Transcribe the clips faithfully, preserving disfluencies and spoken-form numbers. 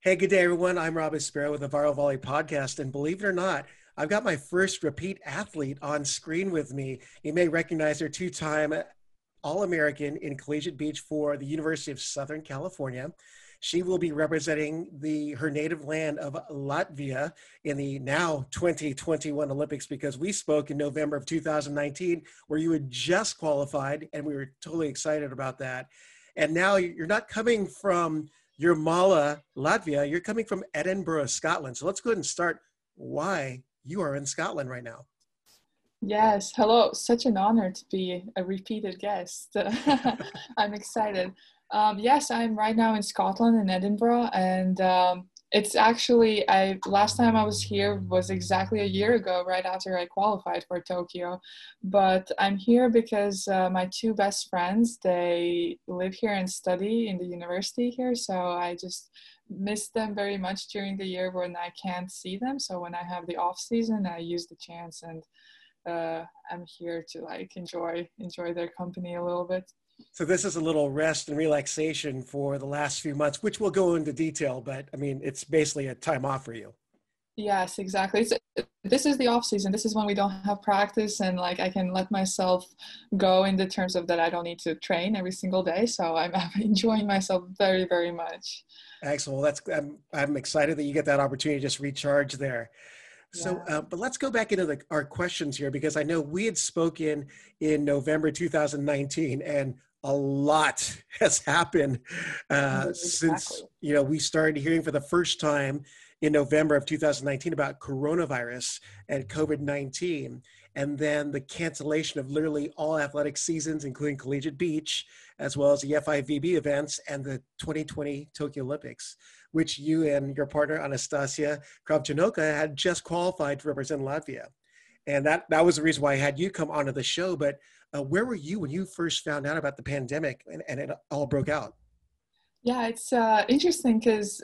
Hey, good day, everyone. I'm Robin Sparrow with the Viral Volley podcast. And believe it or not, I've got my first repeat athlete on screen with me. You may recognize her two time All American in Collegiate Beach for the University of Southern California. She will be representing the her native land of Latvia in the now twenty twenty-one Olympics, because we spoke in November of two thousand nineteen where you had just qualified and we were totally excited about that. And now you're not coming from Jurmala, Latvia, you're coming from Edinburgh, Scotland. So let's go ahead and start why you are in Scotland right now. Yes, hello. Such an honor to be a repeated guest. I'm excited. Um, yes, I'm right now in Scotland, in Edinburgh, and um, it's actually, I last time I was here was exactly a year ago, right after I qualified for Tokyo. But I'm here because uh, my two best friends, they live here and study in the university here, so I just miss them very much during the year when I can't see them. So when I have the off season, I use the chance and uh, I'm here to like enjoy enjoy their company a little bit. So this is a little rest and relaxation for the last few months, which we'll go into detail, but I mean, it's basically a time off for you. Yes, exactly. It's, this is the off season. This is when we don't have practice and like I can let myself go in the terms of that I don't need to train every single day. So I'm, I'm enjoying myself very, very much. Excellent. Well, that's, I'm, I'm excited that you get that opportunity to just recharge there. So, Yeah. uh, but let's go back into the, our questions here, because I know we had spoken in November two thousand nineteen, and a lot has happened uh, Exactly. since, you know, we started hearing for the first time in November of two thousand nineteen about coronavirus and COVID nineteen, and then the cancellation of literally all athletic seasons, including Collegiate Beach, as well as the F I V B events and the twenty twenty Tokyo Olympics, which you and your partner, Anastasia Kravchenoka, had just qualified to represent Latvia. And that, that was the reason why I had you come onto the show. But uh, where were you when you first found out about the pandemic and, and it all broke out? Yeah, it's uh, interesting because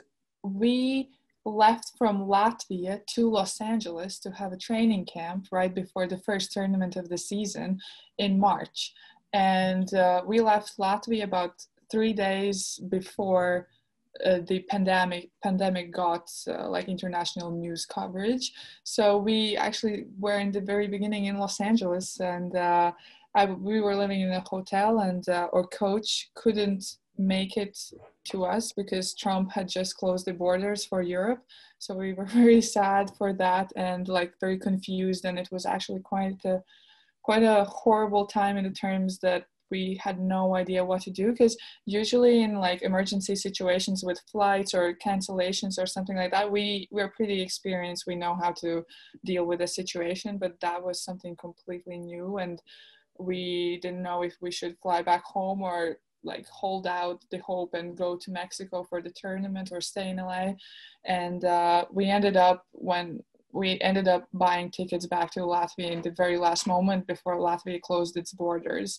we left from Latvia to Los Angeles to have a training camp right before the first tournament of the season in March. And uh, we left Latvia about three days before uh, the pandemic pandemic got uh, like international news coverage. So we actually were in the very beginning in Los Angeles, and uh, I, we were living in a hotel, and uh, our coach couldn't make it to us because Trump had just closed the borders for Europe. So we were very sad for that and like very confused. And it was actually quite a quite a horrible time in the terms that we had no idea what to do, because usually in like emergency situations with flights or cancellations or something like that, we we're pretty experienced. We know how to deal with a situation, but that was something completely new, and we didn't know if we should fly back home or like hold out the hope and go to Mexico for the tournament or stay in L A. And uh, we ended up when we ended up buying tickets back to Latvia in the very last moment before Latvia closed its borders.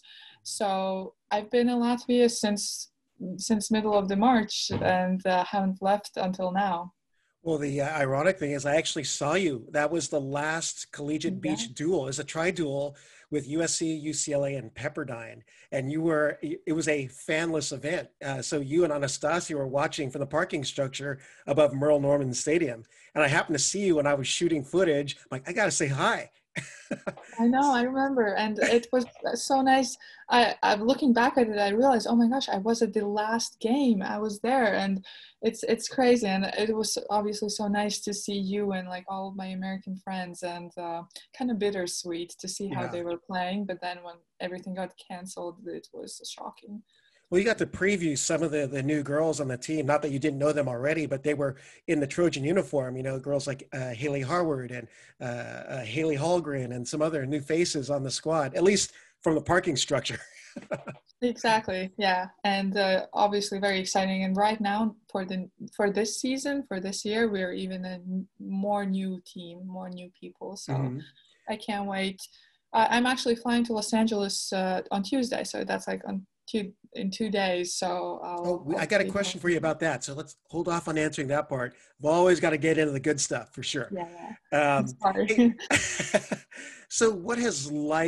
So I've been in Latvia since since middle of the March and uh, haven't left until now. Well, the uh, ironic thing is I actually saw you. That was the last Collegiate Yeah. Beach duel. It's a tri-duel with U S C, U C L A, and Pepperdine. And you were, it was a fanless event. Uh, so you and Anastasia were watching from the parking structure above Merle Norman Stadium. And I happened to see you when I was shooting footage. I'm like, I got to say hi. I know, I remember, and it was so nice. I, I'm looking back at it, I realized, oh my gosh, I was at the last game. I was there, and it's it's crazy, and it was obviously so nice to see you and like all of my American friends, and uh, kind of bittersweet to see how Yeah. they were playing. But then when everything got canceled, it was shocking. Well, you got to preview some of the, the new girls on the team. Not that you didn't know them already, but they were in the Trojan uniform. You know, girls like uh, Haley Harward and uh, uh, Haley Hallgren and some other new faces on the squad, at least from the parking structure. Exactly, yeah, and uh, obviously very exciting. And right now, for the for this season, for this year, we're even a n- more new team, more new people. So Mhm. I can't wait. I, I'm actually flying to Los Angeles uh, on Tuesday, so that's like on two in two days. So Oh, I'll we, I I'll got a be question for you home. about that. So let's hold off on answering that part. We've always got to get into the good stuff for sure. Yeah, yeah. Um, hey, Sorry. so what has life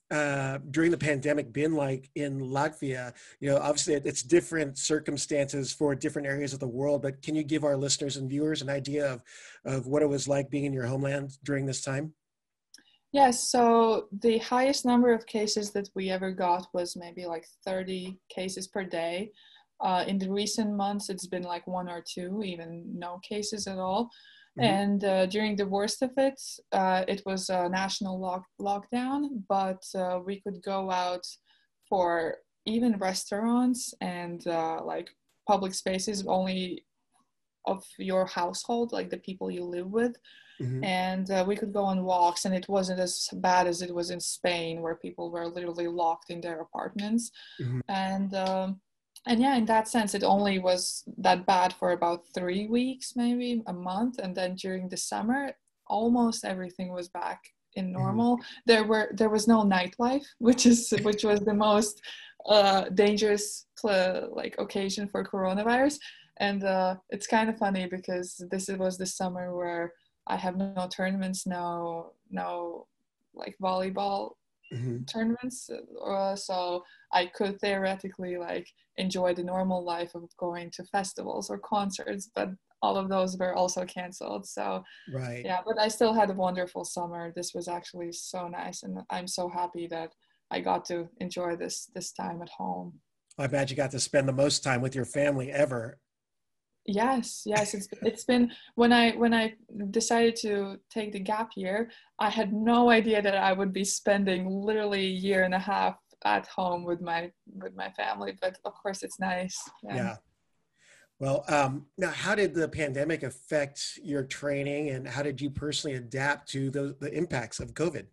uh, during the pandemic been like in Latvia? You know, obviously it's different circumstances for different areas of the world, but can you give our listeners and viewers an idea of, of what it was like being in your homeland during this time? Yes, so the highest number of cases that we ever got was maybe like thirty cases per day. Uh, in the recent months, it's been like one or two, even no cases at all. Mm-hmm. And uh, during the worst of it, uh, it was a national lock- lockdown, but uh, we could go out for even restaurants and uh, like public spaces only of your household, like the people you live with. Mm-hmm. And uh, we could go on walks, and it wasn't as bad as it was in Spain, where people were literally locked in their apartments. Mm-hmm. And um, and yeah, in that sense, it only was that bad for about three weeks, maybe a month, and then during the summer, almost everything was back in Mm-hmm. normal. There were there was no nightlife, which is which was the most uh, dangerous pl- like occasion for coronavirus. And uh, it's kind of funny because this was the summer where I have no tournaments, no no like volleyball Mm-hmm. tournaments, uh, so I could theoretically like enjoy the normal life of going to festivals or concerts, but all of those were also canceled. So Right. yeah, but I still had a wonderful summer. This was actually so nice, and I'm so happy that I got to enjoy this this time at home. I bet you got to spend the most time with your family ever. Yes, yes, it's it's been when I when I decided to take the gap year, I had no idea that I would be spending literally a year and a half at home with my with my family, but of course it's nice. And Yeah. Well, um, now, how did the pandemic affect your training, and how did you personally adapt to the, the impacts of COVID?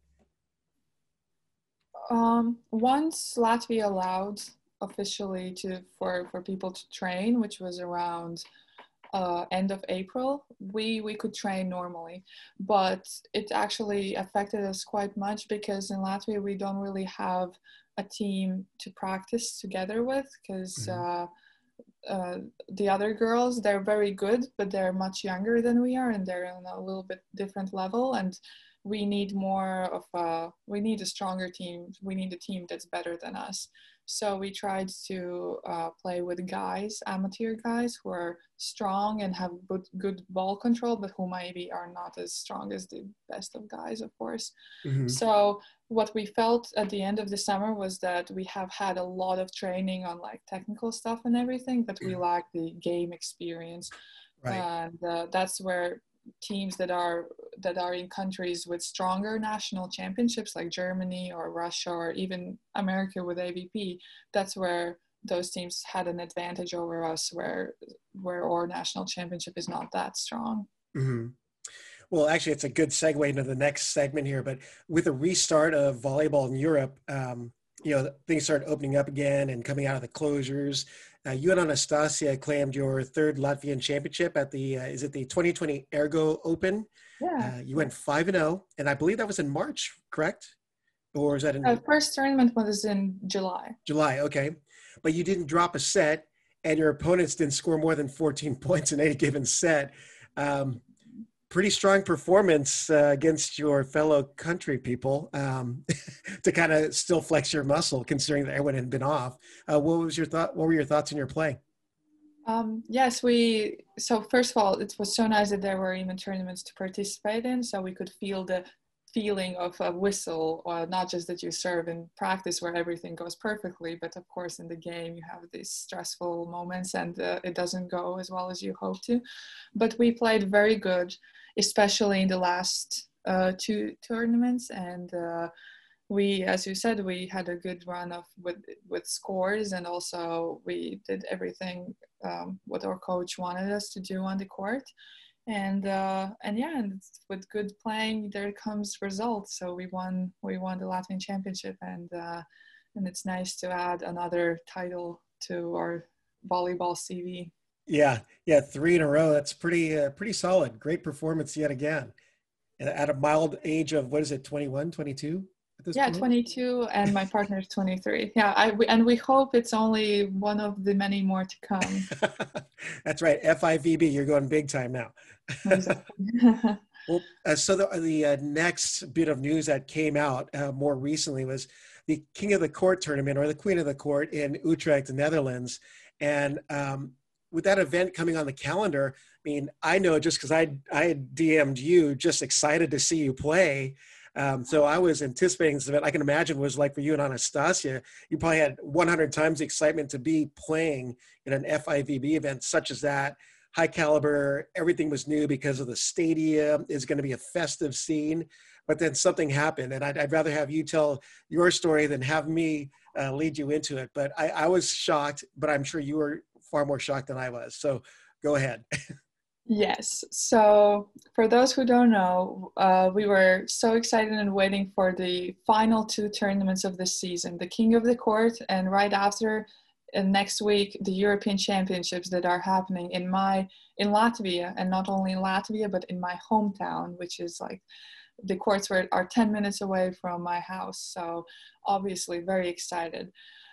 um, once Latvia allowed officially to for for people to train, which was around uh, end of April, we we could train normally, but it actually affected us quite much because in Latvia we don't really have a team to practice together with because Hmm. uh, uh, the other girls, they're very good, but they're much younger than we are, and they're on a little bit different level. And we need more of a, we need a stronger team. We need a team that's better than us. So we tried to uh, play with guys, amateur guys who are strong and have good, good ball control, but who maybe are not as strong as the best of guys, of course. Hmm. So what we felt at the end of the summer was that we have had a lot of training on like technical stuff and everything, but we lack the game experience. Right. And uh, that's where teams that are that are in countries with stronger national championships like Germany or Russia or even America with A V P, that's where those teams had an advantage over us, where where our national championship is not that strong. Hmm. Well, actually, it's a good segue into the next segment here. But with the restart of volleyball in Europe, um, you know, things started opening up again and coming out of the closures. Uh, you and Anastasia claimed your third Latvian championship at the, uh, is it the twenty twenty Ergo Open? Yeah. Uh, you went five and zero, and I believe that was in March, correct? Or is that Our in first tournament was in July. July? Okay, but you didn't drop a set, and your opponents didn't score more than fourteen points in any given set. Um, Pretty strong performance uh, against your fellow country people um, to kind of still flex your muscle, considering that everyone had been off. Uh, what was your thought? What were your thoughts in your play? Um, yes, we, so first of all, it was so nice that there were even tournaments to participate in, so we could feel the feeling of a whistle, or not just that you serve in practice where everything goes perfectly, but of course in the game you have these stressful moments and uh, it doesn't go as well as you hope to. But we played very good, especially in the last uh, two tournaments, and uh, we, as you said, we had a good run of with with scores, and also we did everything um, what our coach wanted us to do on the court. And uh, and yeah, and with good playing there comes results. So we won we won the Latvian championship, and uh, and it's nice to add another title to our volleyball C V. Yeah, yeah, three in a row. That's pretty, uh, pretty solid. Great performance yet again. And at a mild age of what is it, twenty one, twenty two at this Yeah, point? twenty-two, and my partner is twenty-three. Yeah, I we, and we hope it's only one of the many more to come. That's right. F I V B, you're going big time now. Exactly. Well, uh, so the, the uh, next bit of news that came out uh, more recently was the King of the Court tournament, or the Queen of the Court, in Utrecht, the Netherlands. And um, with that event coming on the calendar, I mean, I know just because I I had D M'd you, just excited to see you play. Um, so I was anticipating this event. I can imagine what it was like for you and Anastasia. You probably had one hundred times the excitement to be playing in an F I V B event such as that. High caliber, everything was new because of the stadium. Is going to be a festive scene. But then something happened, and I'd, I'd rather have you tell your story than have me uh, lead you into it. But I, I was shocked, but I'm sure you were far more shocked than I was. So go ahead. Yes. So for those who don't know, uh, we were so excited and waiting for the final two tournaments of the season, the King of the Court, and right after, uh, next week, the European Championships that are happening in my in Latvia, and not only in Latvia but in my hometown, which is like the courts were are ten minutes away from my house. So obviously very excited.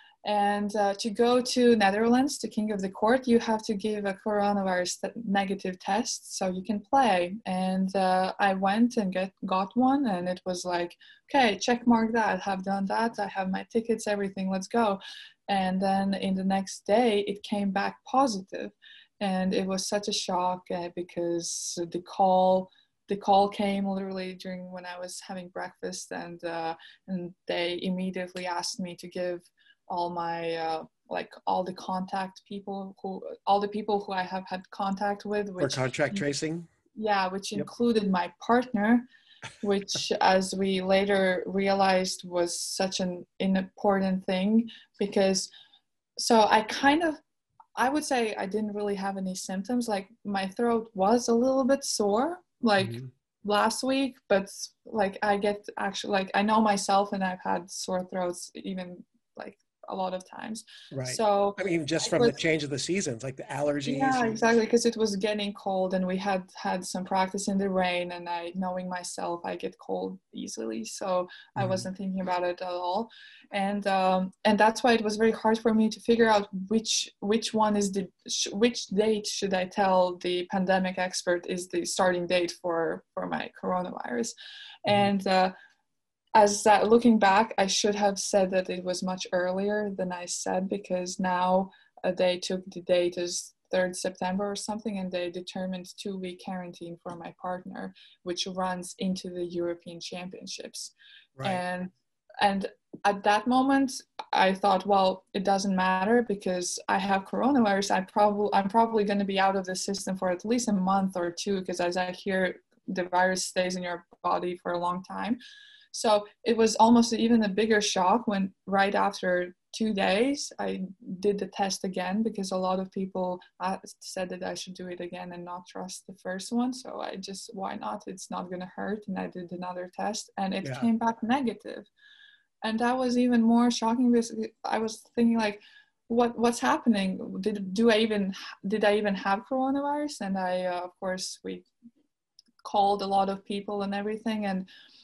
And uh, to go to Netherlands, to King of the Court, you have to give a coronavirus negative test so you can play. And uh, I went and get got one, and it was like, okay, check mark that. Have done that. I have my tickets, everything. Let's go. And then in the next day, it came back positive, and it was such a shock uh, because the call. The call came literally during when I was having breakfast, and uh, and they immediately asked me to give all my uh, like all the contact people who all the people who I have had contact with, For which contract tracing. yeah, which Yep. included my partner, which as we later realized was such an important thing because so I kind of I would say I didn't really have any symptoms. Like my throat was a little bit sore, like Mm-hmm. last week, but like I get actually like I know myself, and I've had sore throats even like a lot of times. Right. So I mean, just it from the was change of the seasons, like the allergies yeah, and exactly, because it was getting cold and we had had some practice in the rain, and I, knowing myself, I get cold easily, so I mm-hmm. wasn't thinking about it at all. And um, and that's why it was very hard for me to figure out which which one is the which date should I tell the pandemic expert is the starting date for for my coronavirus. Mm-hmm. And uh, as that looking back, I should have said that it was much earlier than I said, because now uh, they took the date as third September or something, and they determined two week quarantine for my partner, which runs into the European Championships. Right. And and at that moment, I thought, well, it doesn't matter because I have coronavirus. I probably I'm probably going to be out of the system for at least a month or two, because as I hear, the virus stays in your body for a long time. So it was almost even a bigger shock when right after two days I did the test again, because a lot of people said that I should do it again and not trust the first one. So I just, why not? It's not going to hurt. And I did another test, and it Yeah. came back negative. And that was even more shocking because I was thinking like, what what's happening? Did do I even did I even have coronavirus? And I uh, of course we called a lot of people and everything, and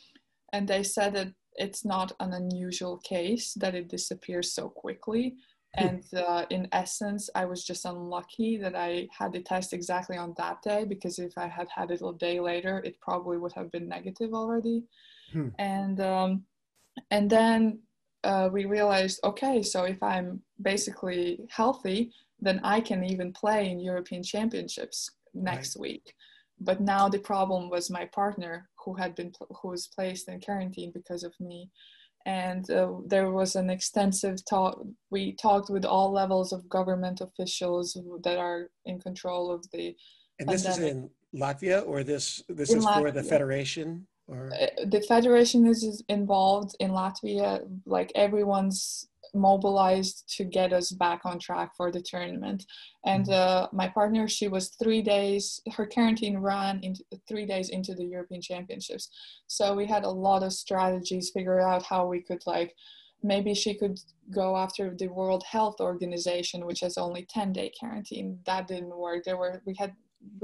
and they said that it's not an unusual case, that it disappears so quickly. And uh, in essence, I was just unlucky that I had the test exactly on that day, because if I had had it a day later, it probably would have been negative already. Hmm. And um, and then uh, we realized, okay, so if I'm basically healthy, then I can even play in European Championships next Right. week. But now the problem was my partner, who had been who was placed in quarantine because of me. And uh, there was an extensive talk. We talked with all levels of government officials that are in control of the And this is pandemic in Latvia, or this this in is for the Latvia. federation, or Uh, the federation is involved in Latvia. Like everyone's mobilized to get us back on track for the tournament. And uh, my partner, she was three days, her quarantine ran into three days into the European Championships. So we had a lot of strategies, figure out how we could like, maybe she could go after the World Health Organization, which has only ten day quarantine. That didn't work. There were, we had, we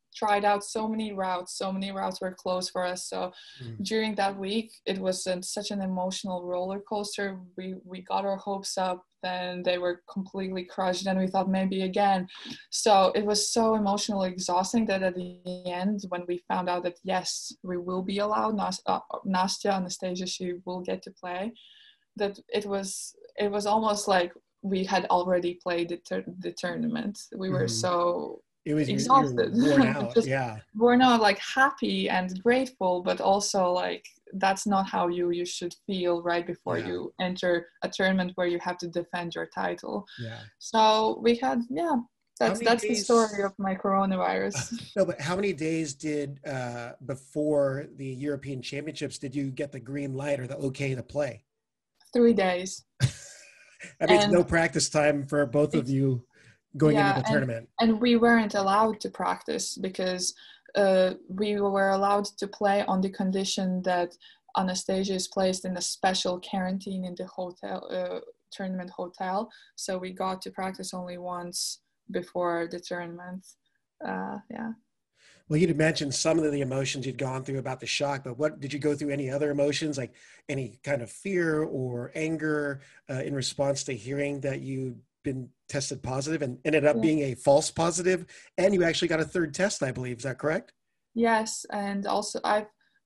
tried out so many routes. So many routes were closed for us. So Mm. during that week, it was an, such an emotional roller coaster. We we got our hopes up, then they were completely crushed. Then we thought maybe again. So it was so emotionally exhausting that at the end, when we found out that yes, we will be allowed, Nas- uh, Nastya, Anastasia, she will get to play. That it was it was almost like we had already played the, tur- the tournament. We were Mm. so It was you're, you're exhausted, worn out. just Yeah. we're not like happy and grateful, but also like that's not how you you should feel right before Yeah. you enter a tournament where you have to defend your title. Yeah. So we had, yeah, How that's many that's the story days? of my coronavirus. No, but how many days did uh, before the European Championships did you get the green light or the okay to play? Three days. That means And no practice time for both of it's, you going into yeah, the and tournament. and we weren't allowed to practice because uh, we were allowed to play on the condition that Anastasia is placed in a special quarantine in the hotel, uh, tournament hotel. So we got to practice only once before the tournament. Uh, yeah. Well, you'd mentioned some of the emotions you'd gone through about the shock, but what did you go through any other emotions, like any kind of fear or anger uh, in response to hearing that you'd been tested positive and ended up Yeah. being a false positive, and you actually got a third test, I believe. Is that correct? Yes, and also I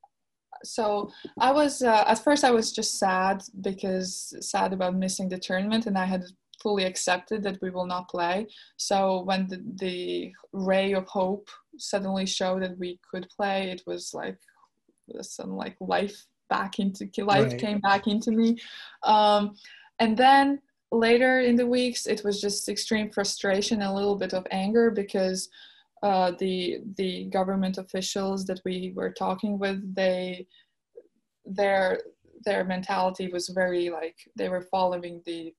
so I was uh, at first I was just sad because sad about missing the tournament, and I had fully accepted that we will not play. So when the, the ray of hope suddenly showed that we could play, it was like some like life back into life Right. came back into me. Um, and then later in the weeks, it was just extreme frustration, a little bit of anger because uh, the the government officials that we were talking with, they their their mentality was very like they were following the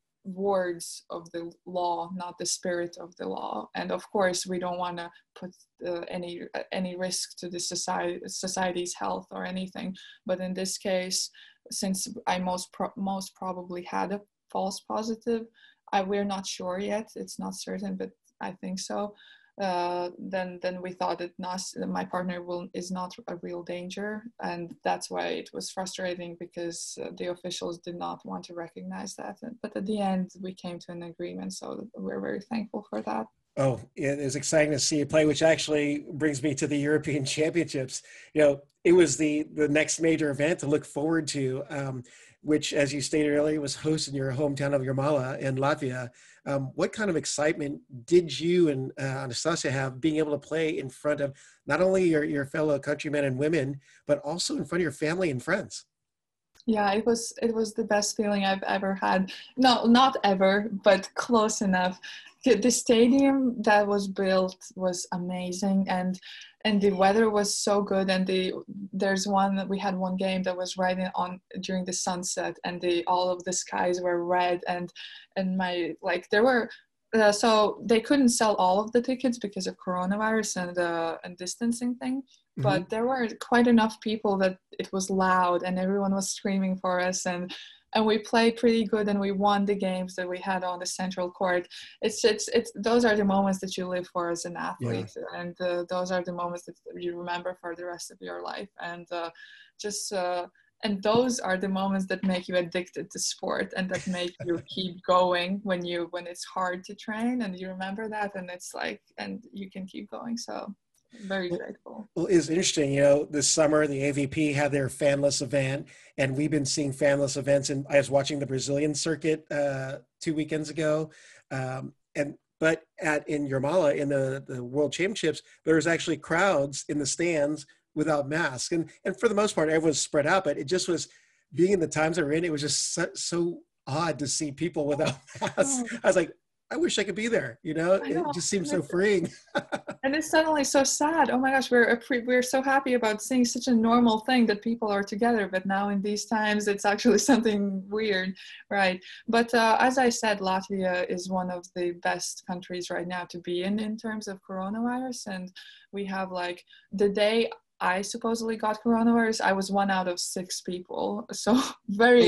words of the law, not the spirit of the law. And of course, we don't want to put uh, any any risk to the society society's health or anything. But in this case, since I most pro- most probably had a false positive, I we're not sure yet. It's not certain, but I think so. Uh, then then we thought that Nas, my partner will is not a real danger, and that's why it was frustrating because uh, the officials did not want to recognize that. But at the end, we came to an agreement, so we're very thankful for that. Oh, it is exciting to see you play, which actually brings me to the European Championships. You know, it was the the next major event to look forward to, um, which, as you stated earlier, was hosted in your hometown of Jurmala in Latvia. Um, what kind of excitement did you and uh, Anastasia have being able to play in front of not only your, your fellow countrymen and women, but also in front of your family and friends? Yeah, it was it was the best feeling I've ever had. No, not ever, but close enough. The the stadium that was built was amazing, and and the weather was so good. And the there's one we had one game that was right in, on during the sunset, and the all of the skies were red, and and my like there were. Uh, so they couldn't sell all of the tickets because of coronavirus and uh, and distancing thing, Mm-hmm. but there were quite enough people that it was loud and everyone was screaming for us, and and we played pretty good and we won the games that we had on the central court. It's it's it's those are the moments that you live for as an Yeah. athlete, and uh, those are the moments that you remember for the rest of your life, and uh, just uh, and those are the moments that make you addicted to sport and that make you keep going when you when it's hard to train, and you remember that, and it's like and you can keep going. So very Well, grateful. well, it's interesting. You know, this summer the A V P had their fanless event, and we've been seeing fanless events. And I was watching the Brazilian circuit uh, two weekends ago, um, and but at in Jurmala in the the World Championships, there was actually crowds in the stands without masks, and and for the most part, everyone's spread out. But it just was being in the times that we're in. It was just so, so odd to see people without masks. Oh, I was like, I wish I could be there. You know, I it know. just seems And so it's, freeing. and it's suddenly so sad. Oh my gosh, we're we're so happy about seeing such a normal thing that people are together, but now in these times it's actually something weird, right? But uh, as I said, Latvia is one of the best countries right now to be in in terms of coronavirus, and we have like the day I supposedly got coronavirus, I was one out of six people, so very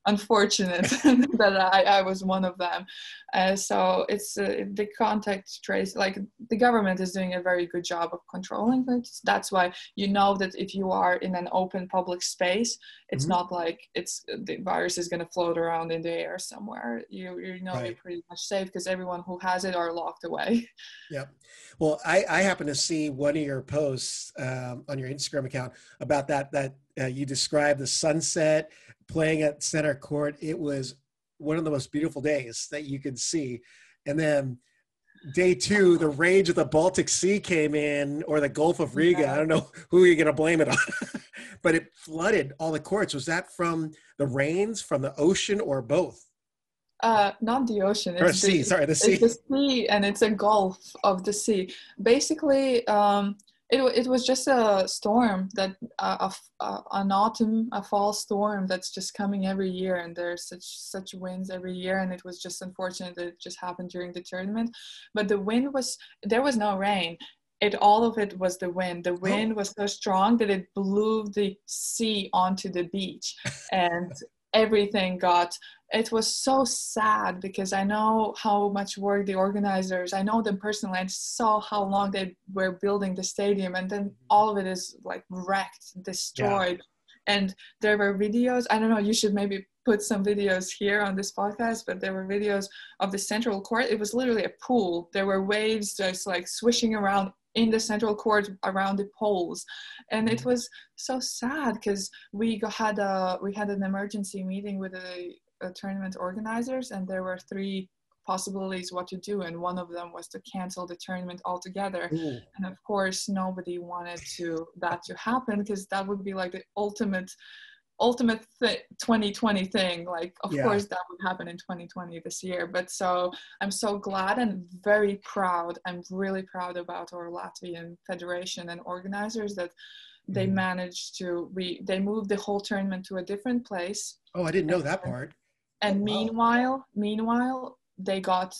unfortunate that I, I was one of them. Uh, so it's uh, the contact trace, like the government is doing a very good job of controlling it. That's why you know that if you are in an open public space, it's Mm-hmm. not like it's the virus is going to float around in the air somewhere. You, you know you're Right. pretty much safe because everyone who has it are locked away. Yep. Well, I, I happen to see one of your posts um, on your Instagram account about that, that uh, you described the sunset playing at center court. It was one of the most beautiful days that you could see. And then day two, the rage of the Baltic Sea came in, or the Gulf of Riga. I Yeah. don't know who you're going to blame it on, but it flooded all the courts. Was that from the rains, from the ocean, or both? Uh, not the ocean. Or It's sea, the sorry, the it's sea. the sea, and it's a gulf of the sea. Basically, um, it wa- it was just a storm that uh, a, f- uh, an autumn, a fall storm that's just coming every year, and there's such such winds every year, and it was just unfortunate that it just happened during the tournament. But the wind was there was no rain. It all of it was the wind. The Oh, wind was so strong that it blew the sea onto the beach, and everything got it was so sad because I know how much work the organizers, I know them personally, I saw how long they were building the stadium, and then all of it is like wrecked, yeah. destroyed. And there were videos, I don't know, you should maybe put some videos here on this podcast, but there were videos of the central court. It was literally a pool. There were waves just like swishing around in the central court around the poles. And it was so sad because we got, had a we had an emergency meeting with the uh, tournament organizers, and there were three possibilities what to do, and one of them was to cancel the tournament altogether. Ooh, And of course nobody wanted to that to happen because that would be like the ultimate ultimate th- twenty twenty thing. Like of yeah. course that would happen in twenty twenty this year, but so I'm so glad and very proud. I'm really proud about our Latvian federation and organizers that they Mhm. managed to we they moved the whole tournament to a different place. Oh, I didn't know that and, part. Oh, and wow. meanwhile meanwhile they got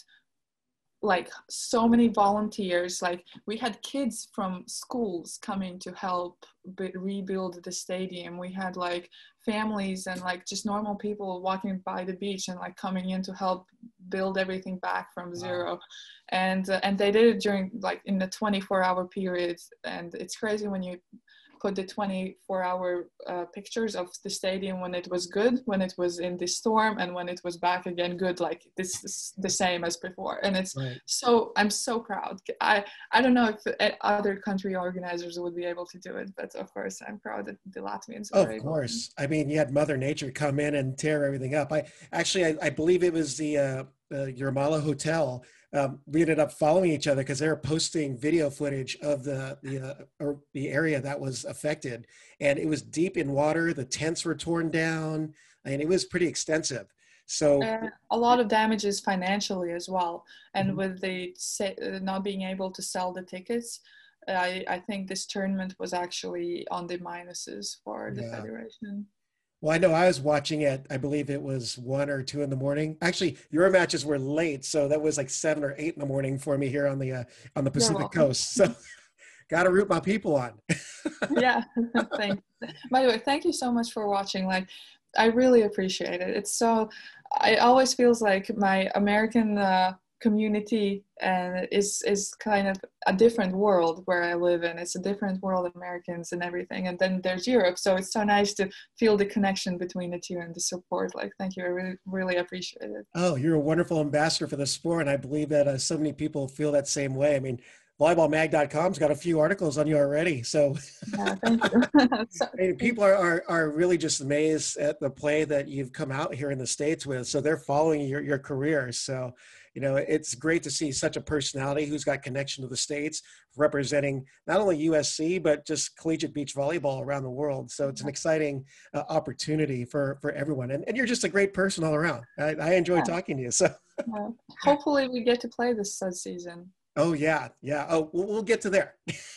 like so many volunteers. Like we had kids from schools coming to help b- rebuild the stadium. We had like families and like just normal people walking by the beach and like coming in to help build everything back from Wow. zero. And uh, and they did it during like in the twenty-four hour period. And it's crazy when you put the twenty-four hour uh, pictures of the stadium when it was good, when it was in the storm, and when it was back again good. Like this is the same as before. And it's Right. so I'm so proud. I I don't know if uh, other country organizers would be able to do it, but of course I'm proud that the Latvians were Of able to. course. I mean, you had Mother Nature come in and tear everything up. I actually, I, I believe it was the uh, uh, Yermala Hotel. Um, we ended up following each other because they were posting video footage of the the uh, or the area that was affected, and it was deep in water. The tents were torn down, and it was pretty extensive. So, Uh, a lot of damages financially as well, and mhm, with the sa- uh, not being able to sell the tickets, I I think this tournament was actually on the minuses for the yeah. federation. Well, I know I was watching it. I believe it was one or two in the morning. Actually, your matches were late, so that was like seven or eight in the morning for me here on the uh, on the You're Pacific welcome. Coast. So, got to root my people on. Yeah, thanks. By the way, thank you so much for watching. Like, I really appreciate it. It's so, I always feels like my American uh, community and is is kind of a different world where I live in. It's a different world, Americans and everything. And then there's Europe, so it's so nice to feel the connection between the two and the support. Like, thank you. I really really appreciate it. Oh, you're a wonderful ambassador for the sport, and I believe that uh, so many people feel that same way. I mean, volleyball mag dot com's got a few articles on you already, so Yeah, thank you. So, I mean, people are, are are really just amazed at the play that you've come out here in the States with. So they're following your your career. So, you know, it's great to see such a personality who's got connection to the States, representing not only U S C but just collegiate beach volleyball around the world. So it's an exciting uh, opportunity for for everyone. And and you're just a great person all around. I, I enjoy yeah, talking to you. So. yeah. Hopefully we get to play this uh, season. Oh yeah, yeah. Oh, we'll, we'll get to there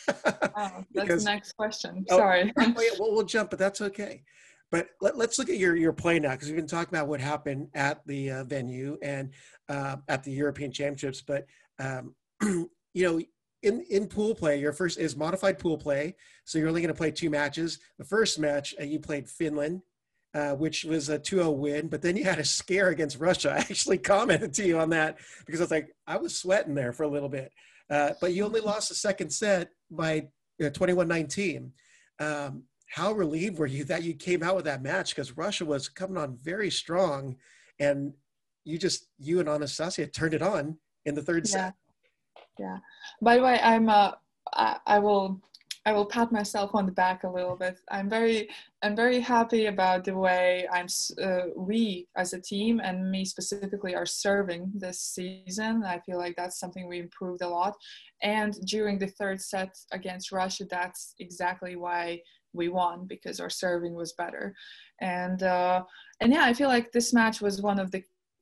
Oh, that's the because next question. oh, Sorry. oh yeah, we'll, we'll jump, but that's okay. But let, let's look at your your play now because we've been talking about what happened at the uh, venue and uh, at the European Championships. But um, you know, in in pool play, your first is modified pool play, so you're only going to play two matches. The first match uh, you played Finland. uh, which was a two oh win, but then you had a scare against Russia. I actually commented to you on that because I was like, I was sweating there for a little bit. Uh, but you only lost the second set by uh, twenty-one nineteen. Um, how relieved were you that you came out with that match? Because Russia was coming on very strong, and you just, you and Anastasia turned it on in the third Yeah. set. Yeah. By the way, I'm uh, I, I will I will pat myself on the back a little bit. I'm very I'm very happy about the way I'm uh, we as a team and me specifically are serving this season. I feel like that's something we improved a lot. And during the third set against Russia, that's exactly why we won, because our serving was better. And uh, and yeah, I feel like this match was one of the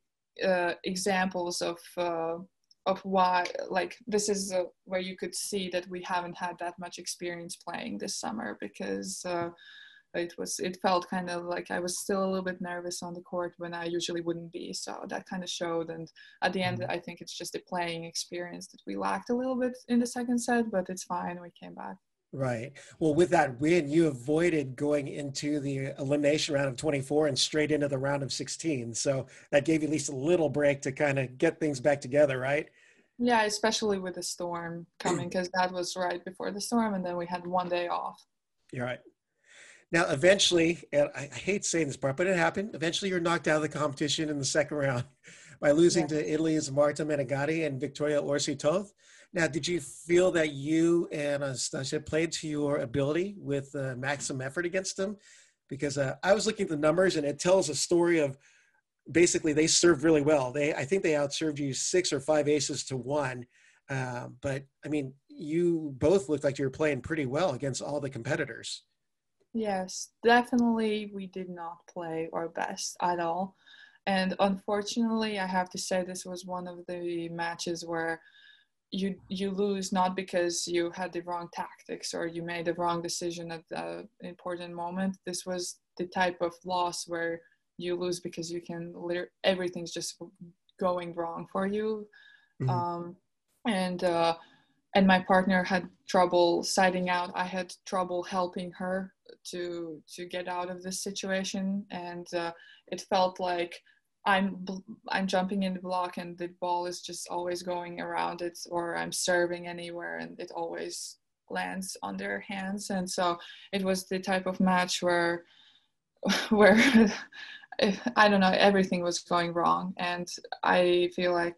uh, examples of. Uh, of why, like, this is uh, where you could see that we haven't had that much experience playing this summer, because uh, it was it felt kind of like I was still a little bit nervous on the court when I usually wouldn't be. So that kind of showed, and at the end, I think it's just the playing experience that we lacked a little bit in the second set, but it's fine, we came back. Right. Well, with that win, you avoided going into the elimination round of twenty-four and straight into the round of sixteen. So that gave you at least a little break to kind of get things back together, right? Yeah, especially with the storm coming, because that was right before the storm, and then we had one day off. You're right. Now, eventually, and I, I hate saying this part, but it happened. Eventually, you're knocked out of the competition in the second round by losing yeah. to Italy's Marta Menegatti and Victoria Orsi-Toth. Now, did you feel that you and Anastasia played to your ability with uh, maximum effort against them? Because uh, I was looking at the numbers, and it tells a story of basically they served really well. They, I think they outserved you six or five aces to one. Uh, but, I mean, you both looked like you were playing pretty well against all the competitors. Yes, definitely we did not play our best at all. And unfortunately, I have to say this was one of the matches where you you lose not because you had the wrong tactics or you made the wrong decision at the important moment. This was the type of loss where you lose because you can everything's just going wrong for you. Mm-hmm. Um, and uh, and my partner had trouble siding out. I had trouble helping her to to get out of this situation, and uh, it felt like I'm I'm jumping in the block and the ball is just always going around it, or I'm serving anywhere and it always lands on their hands. And so it was the type of match where where I don't know, everything was going wrong, and I feel like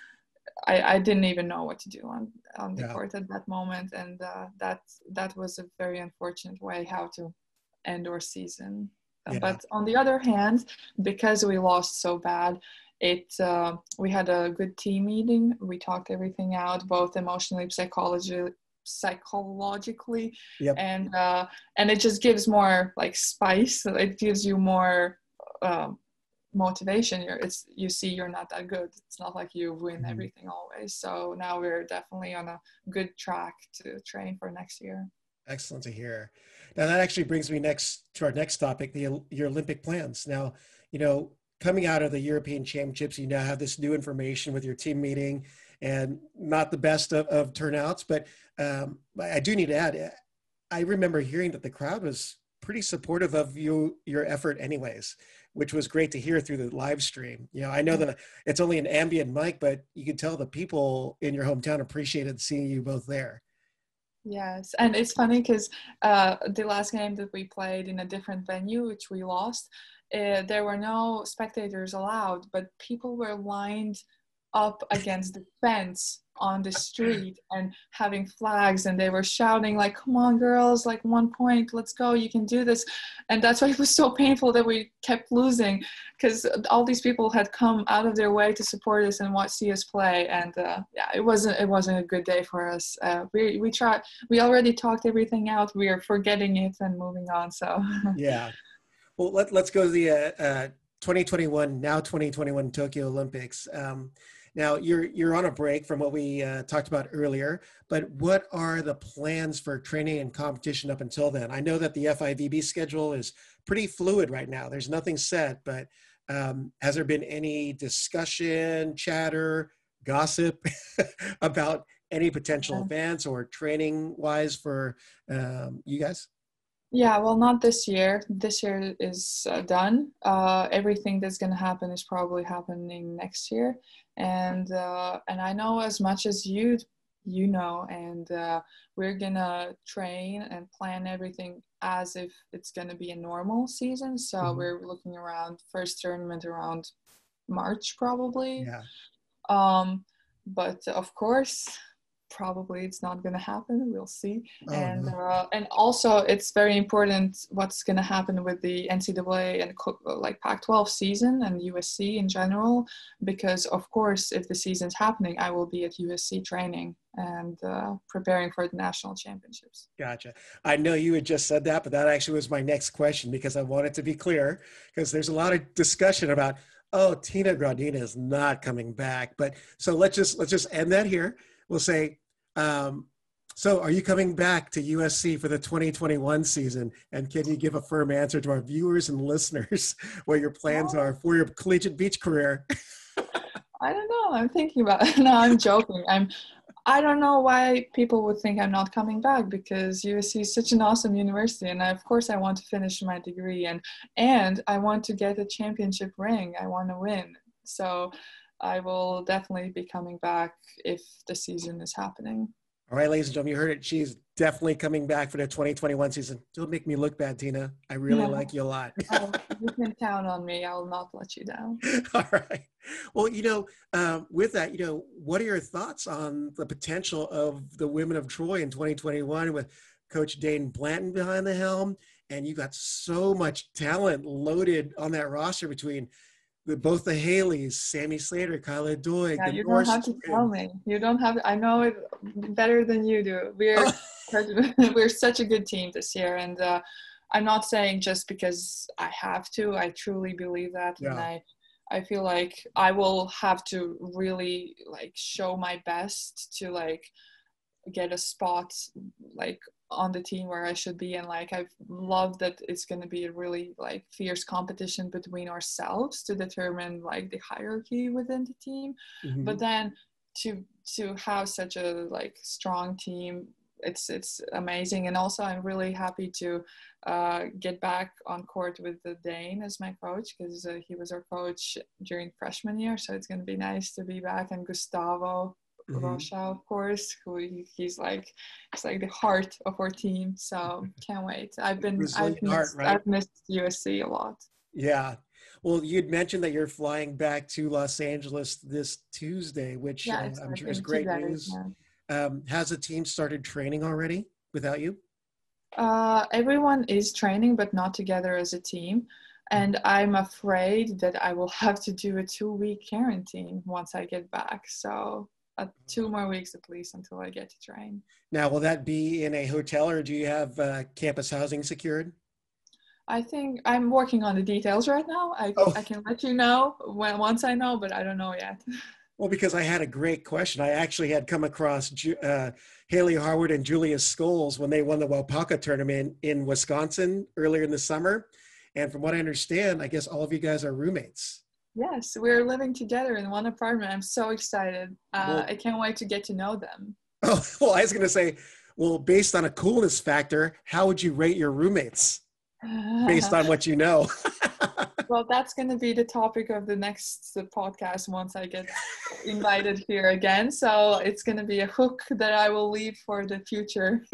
I, I didn't even know what to do on on the yeah. court at that moment, and uh, that that was a very unfortunate way how to end our season. Yeah. But on the other hand, because we lost so bad, it uh, we had a good team meeting. We talked everything out, both emotionally, psychologically, psychologically, yep. and uh, and it just gives more like spice. It gives you more uh, motivation. You're, it's you see you're not that good. It's not like you win mm-hmm. everything always. So now we're definitely on a good track to train for next year. Excellent to hear. Now that actually brings me next to our next topic, the your Olympic plans. Now, you know, coming out of the European Championships, you now have this new information with your team meeting, and not the best of, of turnouts. But um, I do need to add, I remember hearing that the crowd was pretty supportive of you your effort, anyways, which was great to hear through the live stream. You know, I know that it's only an ambient mic, but you could tell the people in your hometown appreciated seeing you both there. Yes, and it's funny because uh, the last game that we played in a different venue, which we lost, uh, there were no spectators allowed, but people were lined up against the fence on the street and having flags, and they were shouting like, come on girls, like one point, let's go, you can do this. And that's why it was so painful that we kept losing, because all these people had come out of their way to support us and watch see us play. And uh, yeah, it wasn't it wasn't a good day for us. Uh, we we tried we already talked everything out, we are forgetting it and moving on. So yeah, well, let, let's go to the uh, uh, twenty twenty-one, now twenty twenty-one Tokyo Olympics. Um, Now, you're you're on a break from what we uh, talked about earlier, but what are the plans for training and competition up until then? I know that the F I V B schedule is pretty fluid right now. There's nothing set, but um, has there been any discussion, chatter, gossip about any potential events or training-wise for um, you guys? Yeah, well, not this year. This year is uh, done. Uh, everything that's going to happen is probably happening next year, and uh, and I know as much as you you know, and uh, we're gonna train and plan everything as if it's gonna be a normal season. So Mhm. we're looking around first tournament around March probably. Yeah. Um, but of course, probably it's not going to happen. We'll see. Oh And no. uh, and also, it's very important what's going to happen with the N C double A and co- like Pac twelve season and U S C in general, because of course, if the season's happening, I will be at U S C training and uh, preparing for the national championships. Gotcha. I know you had just said that, but that actually was my next question because I wanted to be clear because there's a lot of discussion about, oh, Tina Gradina is not coming back. But so let's just let's just end that here. We'll say, um, so are you coming back to U S C for the twenty twenty-one season? And can you give a firm answer to our viewers and listeners what your plans Well, are for your collegiate beach career? I don't know. I'm thinking about it. No, I'm joking. I'm I don't know why people would think I'm not coming back because U S C is such an awesome university, and I, of course I want to finish my degree and and I want to get a championship ring. I want to win, so I will definitely be coming back if the season is happening. All right, ladies and gentlemen, you heard it. She's definitely coming back for the twenty twenty-one season. Don't make me look bad, Tina. I really like you a lot. Oh, you can count on me. I will not let you down. All right. Well, you know, um, with that, you know, what are your thoughts on the potential of the Women of Troy in twenty twenty-one with Coach Dane Blanton behind the helm? And you got so much talent loaded on that roster between the, both the Haleys, Sammy Slater, Kyla Doig, Yeah, the you don't have to tell Norströms. me. You don't have. I know it better than you do. We're we're such a good team this year, and uh, I'm not saying just because I have to. I truly believe that, and Yeah. I I feel like I will have to really like show my best to like get a spot like on the team where I should be. And like I've loved that it's going to be a really like fierce competition between ourselves to determine like the hierarchy within the team. Mm-hmm. But then to to have such a like strong team, it's it's amazing. And also I'm really happy to uh, get back on court with the Dane as my coach because uh, he was our coach during freshman year, so it's going to be nice to be back. And Gustavo Mm-hmm. Rocha, of course, who he, he's like he's like the heart of our team. So can't wait. I've been I've Brazilian heart, missed right? I've missed U S C a lot. Yeah. Well, you'd mentioned that you're flying back to Los Angeles this Tuesday, which Yeah, uh, it's I'm like sure is in two great days news. now. Um, has the team started training already without you? Uh, everyone is training, but not together as a team. And I'm afraid that I will have to do a two week quarantine once I get back. So uh, two more weeks at least until I get to train. Now, will that be in a hotel or do you have uh, campus housing secured? I think I'm working on the details right now. I, Oh, I can let you know when once I know, but I don't know yet. well, because I had a great question. I actually had come across Ju- uh, Haley Harwood and Julia Scholes when they won the Wapaka tournament in Wisconsin earlier in the summer. And from what I understand, I guess all of you guys are roommates. Yes, we're living together in one apartment. I'm so excited. Uh, Well, I can't wait to get to know them. oh, well, I was going to say, well, based on a coolness factor, how would you rate your roommates based on what you know? Well, that's going to be the topic of the next podcast once I get invited here again. So it's going to be a hook that I will leave for the future.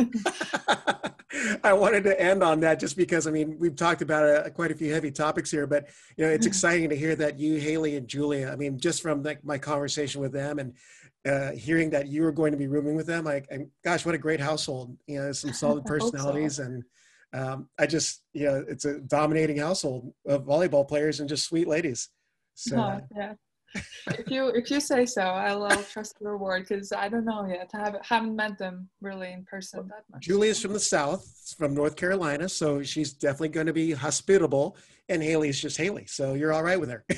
I wanted to end on that just because, I mean, we've talked about uh, quite a few heavy topics here, but, you know, it's exciting to hear that you, Haley and Julia, I mean, just from like my conversation with them and uh, hearing that you were going to be rooming with them, like, and gosh, what a great household, you know, some solid I hope so. personalities. And um, I just, you know, it's a dominating household of volleyball players and just sweet ladies. So Oh, yeah. If you if you say so, I'll, I'll trust your word because I don't know yet. I haven't, haven't met them really in person that much. Julia's So. from the South, from North Carolina, so she's definitely going to be hospitable. And Haley's just Haley, so you're all right with her.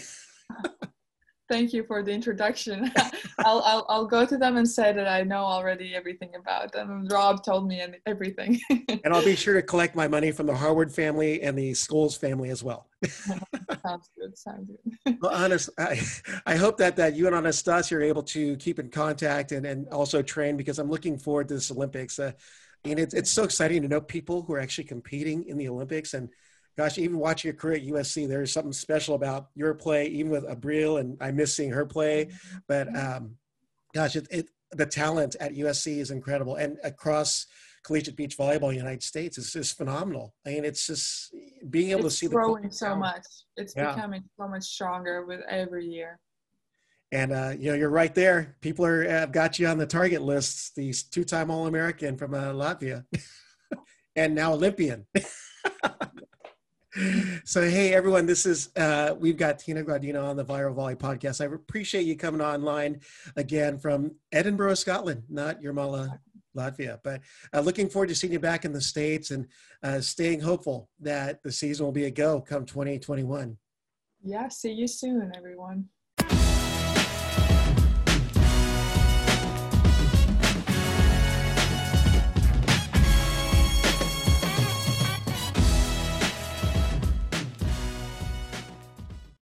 Thank you for the introduction. I'll, I'll I'll go to them and say that I know already everything about them. Rob told me and everything. And I'll be sure to collect my money from the Harwood family and the Scholes family as well. Sounds good. Sounds good. Well, honest, I, I hope that, that you and Anastasia are able to keep in contact and, and also train because I'm looking forward to this Olympics. Uh, And it's, it's so exciting to know people who are actually competing in the Olympics. And gosh, even watching your career at U S C, there's something special about your play, even with Abril, and I miss seeing her play. But um, gosh, it, it, the talent at U S C is incredible. And across collegiate beach volleyball in the United States is just phenomenal. I mean, it's just being able it's to see the growing so much. It's yeah. becoming so much stronger with every year. And, uh, you know, you're right there. People are have got you on the target lists, these two-time All-American from uh, Latvia and now Olympian. So, hey, everyone, this is, uh, we've got Tina Gaudino on the Viral Volley podcast. I appreciate you coming online again from Edinburgh, Scotland, not Jurmala, Latvia. But uh, looking forward to seeing you back in the States and uh, staying hopeful that the season will be a go come twenty twenty-one. Yeah, see you soon, everyone.